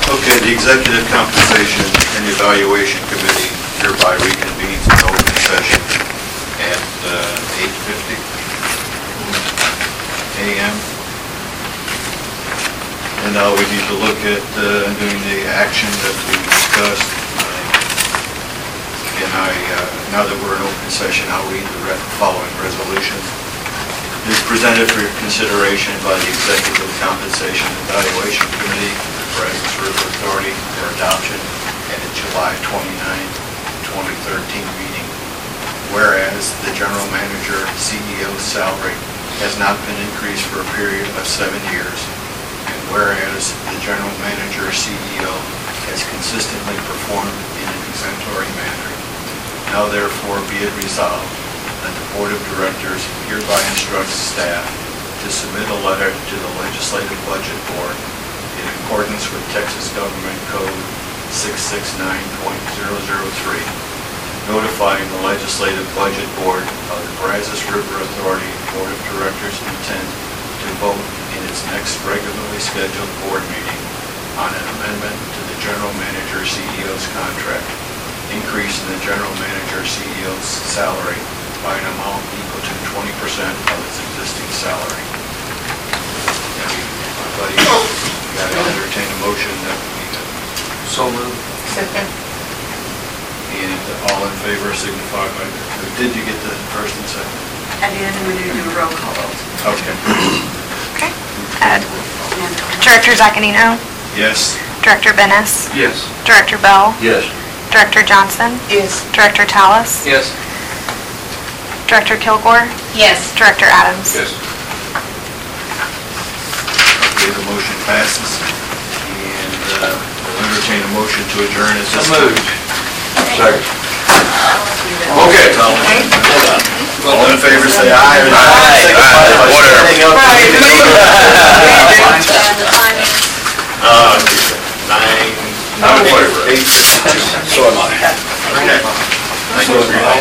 Okay, the Executive Compensation and Evaluation Committee hereby reconvenes in open session at 8:50 a.m. And now we need to look at doing the action that we discussed. Now that we're in open session, I'll read the following resolution. It is presented for your consideration by the Executive Compensation Evaluation Committee, the Brazos River Authority, for adoption at a July 29, 2013 meeting. Whereas the General Manager CEO's salary has not been increased for a period of 7 years, and whereas the General Manager CEO has consistently performed in an exemplary manner, now therefore be it resolved that the Board of Directors hereby instructs staff to submit a letter to the Legislative Budget Board in accordance with Texas Government Code 669.003, notifying the Legislative Budget Board of the Brazos River Authority Board of Directors' intent to vote in its next regularly scheduled board meeting on an amendment to the General Manager CEO's contract, increasing the General Manager CEO's salary by an amount equal to 20% of its existing salary. Everybody got to entertain a motion that we... So moved. Second. And all in favor signify by... Did you get the first and second? At the end, we need to do a roll call vote. Okay. Okay. Director Zaccanino, Yes. Director Bennis, Yes. Director Bell, Yes. Director Johnson, Yes. Director Tallis, Yes. Director Kilgore, Yes. Director Adams. Yes. Okay, the motion passes. And we'll entertain a motion to adjourn at this So moved. time. Second. Okay. All in favor say aye. Aye. Whatever. Nine, 8. So am I. Okay. Thank you.